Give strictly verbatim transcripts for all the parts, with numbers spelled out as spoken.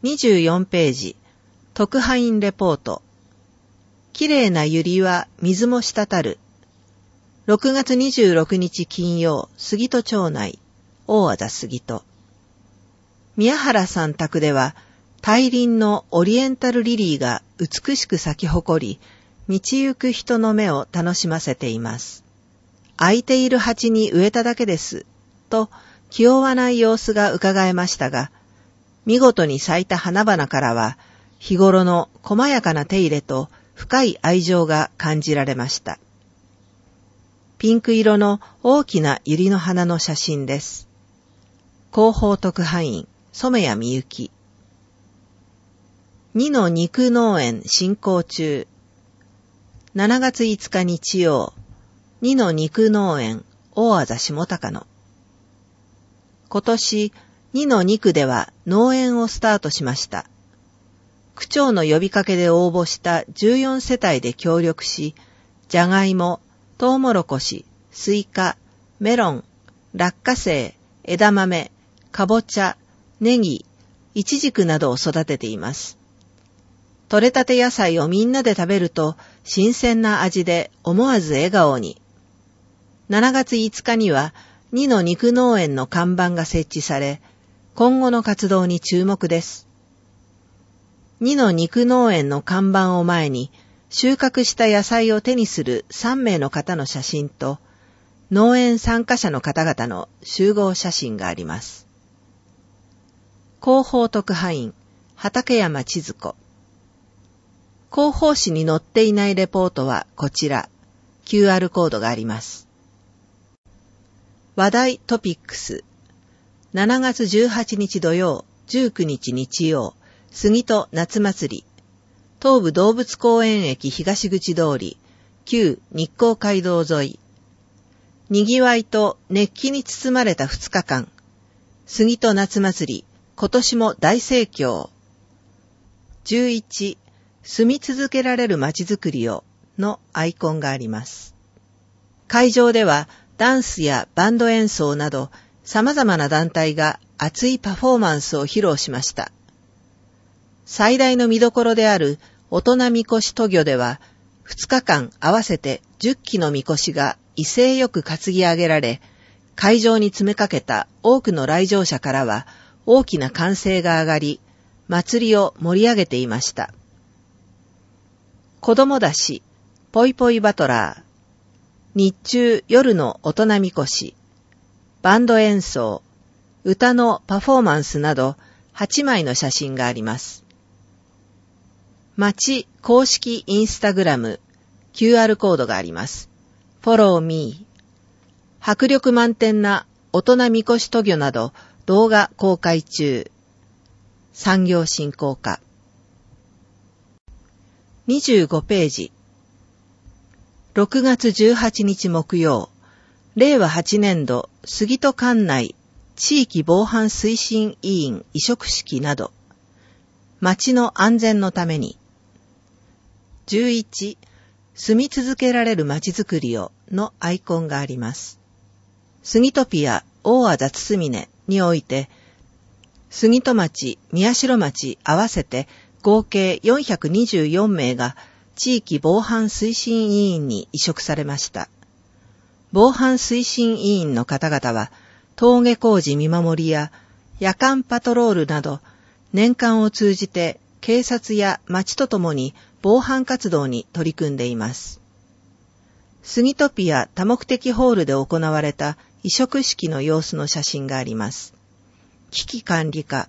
にじゅうよんページ、特派員レポート。きれいな百合は水も滴る。ろくがつにじゅうろくにち金曜、杉戸町内、大和田杉戸。宮原さん宅では、大輪のオリエンタルリリーが美しく咲き誇り、道行く人の目を楽しませています。空いている鉢に植えただけです、と気負わない様子が伺えましたが、見事に咲いた花々からは、日頃の細やかな手入れと深い愛情が感じられました。ピンク色の大きな百合の花の写真です。広報特派員、染谷みゆき。にの肉農園進行中。しちがついつか日曜、にの肉農園大和田下高野。今年、にの肉では農園をスタートしました。区長の呼びかけで応募したじゅうよんせたいで協力し、じゃがいも、トウモロコシ、スイカ、メロン、落花生、枝豆、かぼちゃ、ネギ、イチジクなどを育てています。取れたて野菜をみんなで食べると新鮮な味で思わず笑顔に。しちがついつかにはにの肉農園の看板が設置され、今後の活動に注目です。にの肉農園の看板を前に収穫した野菜を手にするさんめいの方の写真と、農園参加者の方々の集合写真があります。広報特派員、畠山千鶴子。広報誌に載っていないレポートはこちら、キューアール コードがあります。話題トピックス。しちがつじゅうはちにち土曜、じゅうくにち日曜、杉戸夏祭り。東武動物公園駅東口通り、旧日光街道沿い。にぎわいと熱気に包まれたふつかかん。杉戸夏祭り、今年も大盛況。じゅういち、住み続けられるまちづくりをのアイコンがあります。会場ではダンスやバンド演奏など様々な団体が熱いパフォーマンスを披露しました。最大の見どころである大人みこし渡御ではふつかかん合わせてじゅっきのみこしが威勢よく担ぎ上げられ、会場に詰めかけた多くの来場者からは大きな歓声が上がり、祭りを盛り上げていました。子供だし、ぽいぽいバトラー、日中夜の大人みこし、バンド演奏、歌のパフォーマンスなどはちまいの写真があります。町公式インスタグラム、キューアール コードがあります。Follow me。迫力満点な大人みこし渡御など動画公開中。産業振興課。にじゅうごページ。ろくがつじゅうはちにち木曜、れいわはちねんど杉戸管内地域防犯推進委員委嘱式など、町の安全のために。じゅういち、住み続けられる町づくりをのアイコンがあります。杉戸ピア大和田つつみねにおいて、杉戸町、宮代町合わせて合計よんひゃくにじゅうよんめいが地域防犯推進委員に委嘱されました。防犯推進委員の方々は、峠工事見守りや夜間パトロールなど、年間を通じて警察や町とともに防犯活動に取り組んでいます。杉戸ピア多目的ホールで行われた委嘱式の様子の写真があります。危機管理課。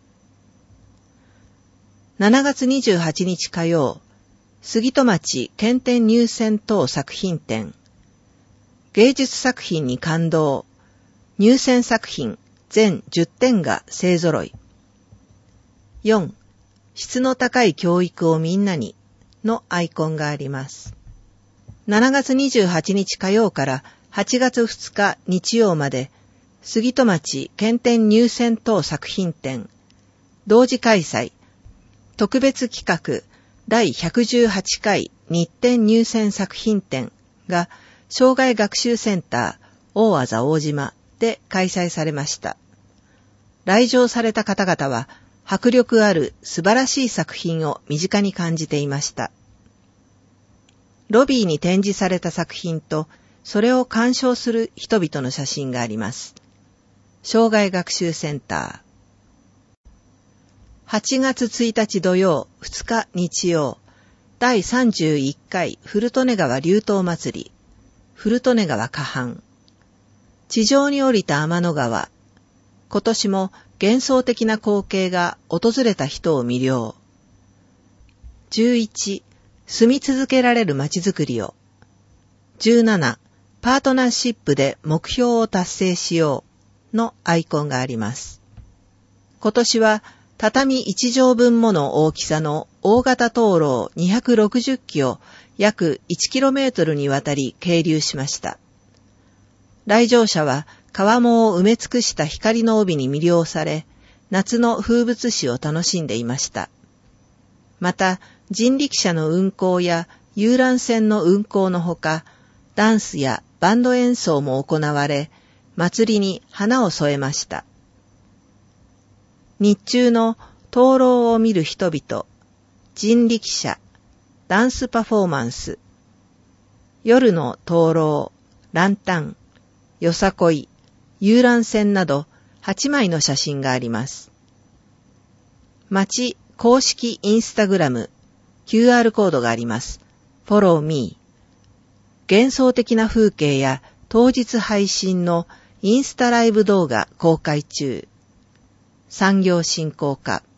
しちがつにじゅうはちにち火曜、杉戸町県展入選等作品展。芸術作品に感動。入選作品全じゅってんが勢ぞろい。よん、質の高い教育をみんなにのアイコンがあります。しちがつにじゅうはちにち火曜からはちがつふつか日曜まで、杉戸町県展入選等作品展、同時開催、特別企画第ひゃくじゅうはちかい日展入選作品展が障害学習センター大和田大島で開催されました。来場された方々は迫力ある素晴らしい作品を身近に感じていました。ロビーに展示された作品と、それを鑑賞する人々の写真があります。生涯学習センター。はちがつついたち土曜、ふつか日曜、だいさんじゅういっかい古利根川流湯祭り、古利根川河畔。地上に降りた天の川。今年も幻想的な光景が訪れた人を魅了。じゅういち、住み続けられる街づくりを。じゅうなな、パートナーシップで目標を達成しようのアイコンがあります。今年は畳いちじょうぶんもの大きさの大型灯籠にひゃくろくじゅっきを約いちキロメートルにわたり係留しました。来場者は川面を埋め尽くした光の帯に魅了され、夏の風物詩を楽しんでいました。また、人力車の運行や遊覧船の運行のほか、ダンスやバンド演奏も行われ、祭りに花を添えました。日中の灯籠を見る人々、人力車、ダンスパフォーマンス、夜の灯籠、ランタン、よさこい、遊覧船などはちまいの写真があります。町公式インスタグラム、キューアール コードがあります。Follow me。幻想的な風景や当日配信のインスタライブ動画公開中。産業振興課。